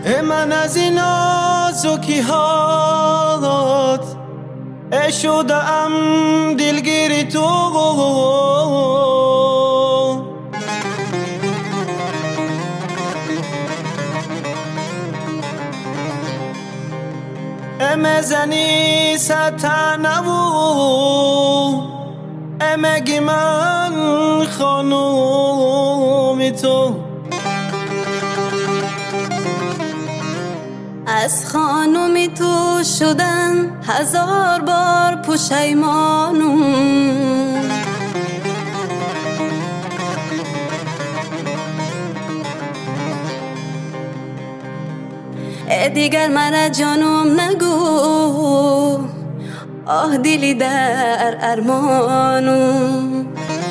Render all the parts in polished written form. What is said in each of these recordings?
من از این نازکی حالات شدم دلگیری تو زنی ستنو مگی من خانومی تو از خانومی تو شدن 1000 بار پشیمانم دیگر مرا جانم نگو آه دلی در ارمانم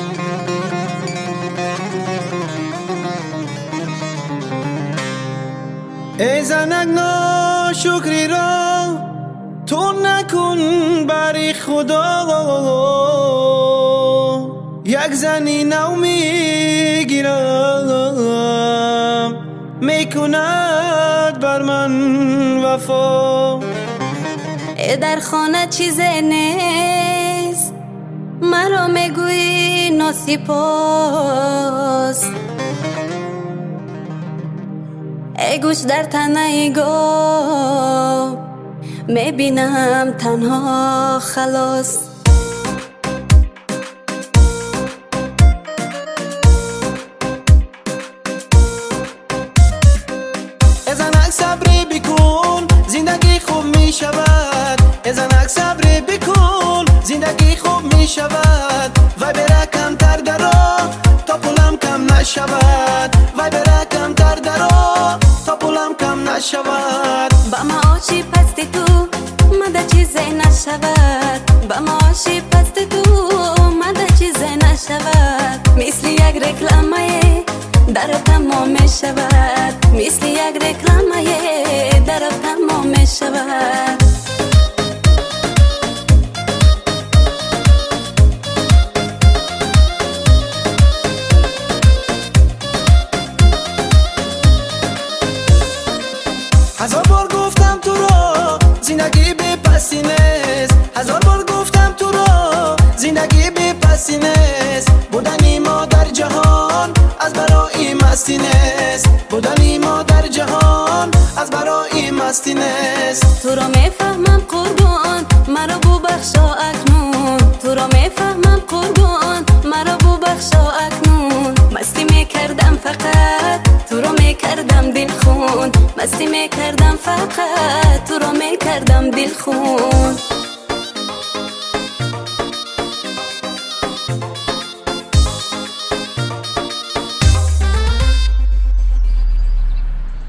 ای زنک ناشکری را تو نکن بری خدا یک زنی نو میگیرم میکند بر من وفا در خانه چیزی نیست مرا میگویی ناسپاس ای گوش در تنه گو میبینم تنها خلاص زنک صبری بکن زندگی خوب می شود زنک صبری بکن زندگی خوب می شود وای برا کمتر درا تا پولم کم نشود وای برا کمتر درا تا پولم کم نشود با ما آشی پست تو مده چیزی نشود با ما آشی پست تو مده چیزی نشود مثل یک رکلامه در تمام می شود مثل یک رکلامه در تمام می شود هزار بار گفتم تو را زندگی بی پسی نیست هزار بار گفتم تو را زندگی بی پسی نیست بودنی ما در جهان از برای مستی نیست بودنی ما در جهان از برای مستی نیست تو را میفهمم قربان مرا ببخشا اکنون تو را میفهمم قربان مرا ببخشا اکنون مستی میکردم فقط تو را میکردم دل خون مستی میکردم فقط تو را میکردم دل خون